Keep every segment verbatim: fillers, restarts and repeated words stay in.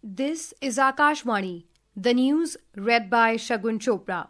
This is Akashvani, the news read by Shagun Chopra.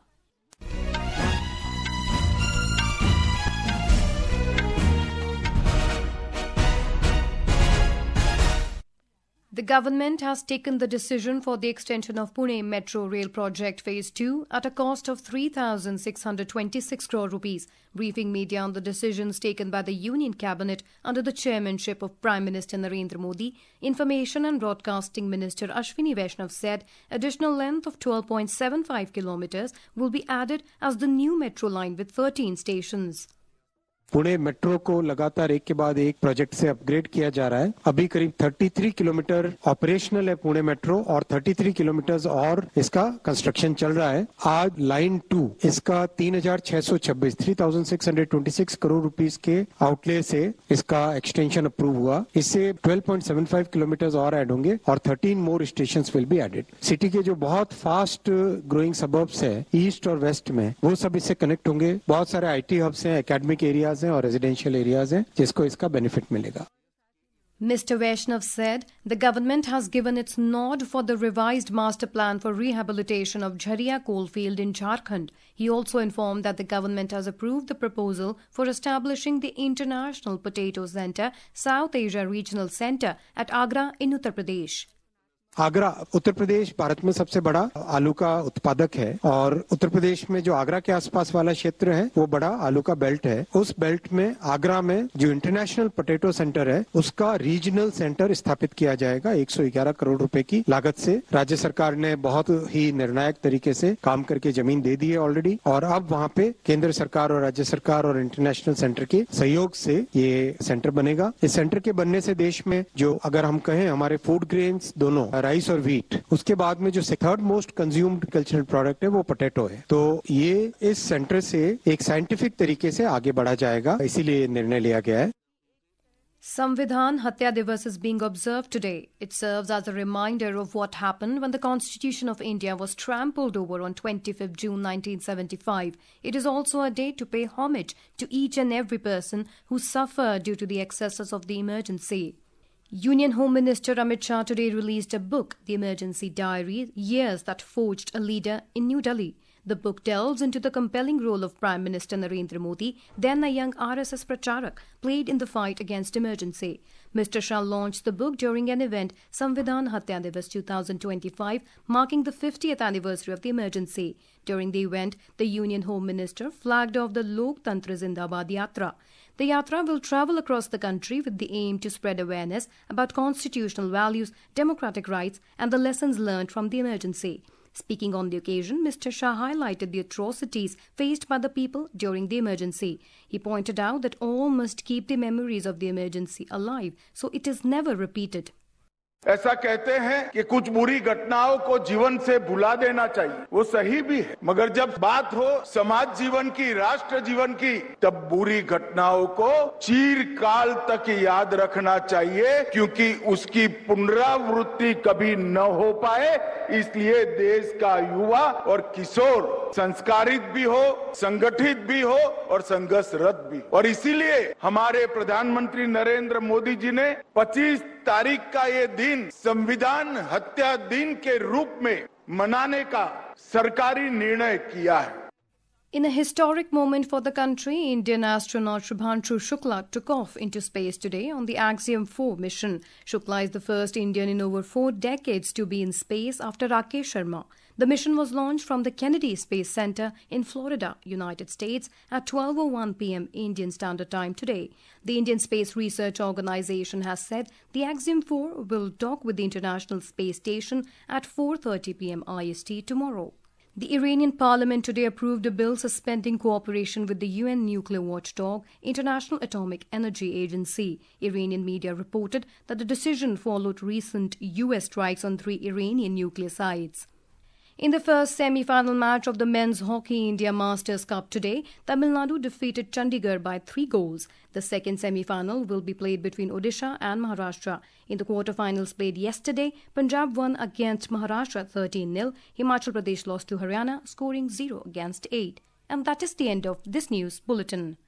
The government has taken the decision for the extension of Pune Metro Rail Project Phase two at a cost of three thousand six hundred twenty-six crore rupees. Briefing media on the decisions taken by the Union Cabinet under the chairmanship of Prime Minister Narendra Modi, Information and Broadcasting Minister Ashwini Vaishnav said additional length of twelve point seven five kilometers will be added as the new metro line with thirteen stations. Pune metro को लगातार एक के बाद एक project से upgrade किया जा रहा है। अभी करीब तैंतीस किलोमीटर ऑपरेशनल है पुणे मेट्रो और तैंतीस किलोमीटर और इसका कंस्ट्रक्शन चल रहा है। आज लाइन टू इसका तीन हजार छह सौ छब्बीस तीन हजार छह सौ छब्बीस करोड़ रुपीस के आउटले से इसका एक्सटेंशन अप्रूव हुआ। इससे बारह पॉइंट सात पाँच किलोमीटर और ऐड होंगे और तेरह more stations will be added. City के जो बहुत फास्ट ग्रोइंग सबर्ब्स है ईस्ट और वेस्ट में, वो सब इससे कनेक्ट होंगे। बहुत सारे आईटी हब्स हैं, एकेडमिक एरियाज और रेजिडेंशियल एरियाज हैं जिसको इसका बेनिफिट मिलेगा। Mister Vaishnav said the government has given its nod for the revised master plan for rehabilitation of Jharia coalfield in Jharkhand. He also informed that the government has approved the proposal for establishing the International Potato Center, South Asia Regional Center at Agra in Uttar Pradesh. Agra Uttar Pradesh Bharat में सबसे बड़ा आलू का उत्पादक है और उत्तर प्रदेश में जो आगरा के आसपास वाला क्षेत्र है वो बड़ा आलू का बेल्ट है। उस बेल्ट में आगरा में जो इंटरनेशनल पोटैटो सेंटर है उसका रीजनल सेंटर स्थापित किया जाएगा। एक सौ ग्यारह करोड़ रुपए की लागत से राज्य सरकार ने बहुत ही निर्णायक तरीके से काम करके जमीन दे दी है ऑलरेडी और अब वहाँ पे केंद्र सरकार और राज्य सरकार और इंटरनेशनल सेंटर के सहयोग से ये सेंटर बनेगा। इस सेंटर के बनने से देश में जो अगर हम कहें हमारे फूड ग्रेन्स दोनों राइस और व्हीट, उसके बाद में जो third most consumed cultural product है वो पोटैटो है। तो ये इस सेंटर से एक साइंटिफिक तरीके से आगे बढ़ा जाएगा, इसीलिए निर्णय लिया गया है। Samvidhan Hatya Divas is being observed today. It serves as a reminder of what happened when the Constitution of India was trampled over on twenty-fifth June nineteen seventy-five. It is also a day to pay homage to each and every person who suffered due to the excesses of the emergency. Union Home Minister Amit Shah today released a book, The Emergency Diary, Years That Forged a Leader in New Delhi. The book delves into the compelling role of Prime Minister Narendra Modi, then a young R S S pracharak, played in the fight against emergency. Mister Shah launched the book during an event, Samvidhan Hatya Divas twenty twenty-five, marking the fiftieth anniversary of the emergency. During the event, the Union Home Minister flagged off the Loktantra Zindabad Yatra. The Yatra will travel across the country with the aim to spread awareness about constitutional values, democratic rights, and the lessons learned from the emergency. Speaking on the occasion, Mister Shah highlighted the atrocities faced by the people during the emergency. He pointed out that all must keep the memories of the emergency alive, so it is never repeated. ऐसा कहते हैं कि कुछ बुरी घटनाओं को जीवन से भुला देना चाहिए, वो सही भी है, मगर जब बात हो समाज जीवन की, राष्ट्र जीवन की, तब बुरी घटनाओं को चिरकाल तक याद रखना चाहिए क्योंकि उसकी पुनरावृत्ति कभी न हो पाए। इसलिए देश का युवा और किशोर संस्कारित भी हो, संगठित भी हो और संघर्षरत भी। और इसीलिए हमारे प्रधानमंत्री नरेंद्र मोदी जी ने पच्चीस तारीख का ये दिन संविधान हत्या दिन के रूप में मनाने का सरकारी निर्णय किया है। In a historic moment for the country, Indian astronaut Shubhanshu Shukla took off into space today on the Axiom four mission. Shukla is the first Indian in over four decades to be in space after Rakesh Sharma. The mission was launched from the Kennedy Space Center in Florida, United States at twelve oh one p.m. Indian Standard Time today. The Indian Space Research Organization has said the Axiom four will dock with the International Space Station at four thirty p.m. I S T tomorrow. The Iranian parliament today approved a bill suspending cooperation with the U N nuclear watchdog, International Atomic Energy Agency. Iranian media reported that the decision followed recent U S strikes on three Iranian nuclear sites. In the first semi-final match of the Men's Hockey India Masters Cup today, Tamil Nadu defeated Chandigarh by three goals. The second semi-final will be played between Odisha and Maharashtra. In the quarter-finals played yesterday, Punjab won against Maharashtra thirteen nil. Himachal Pradesh lost to Haryana, scoring zero against eight. And that is the end of this news bulletin.